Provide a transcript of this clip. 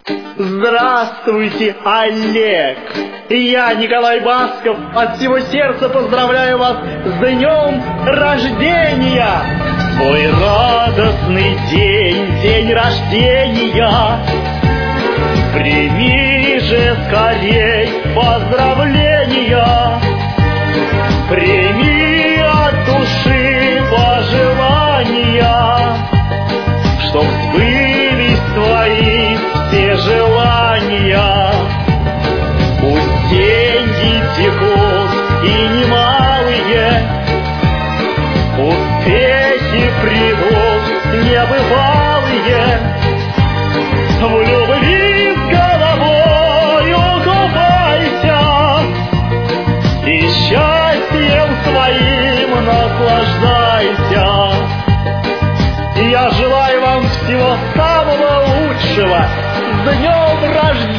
Здравствуйте, Олег! Я, Николай Басков, от всего сердца поздравляю вас с днем рождения! Свой радостный день, день рождения, прими же скорей поздравления, прими от души пожелания, чтоб сбылись твои все желания. Пусть деньги текут и немалые, успехи придут небывалые, в любви с головою купайся и счастьем своим наслаждайся. Я желаю вам всего самого лучшего. С днем рождения!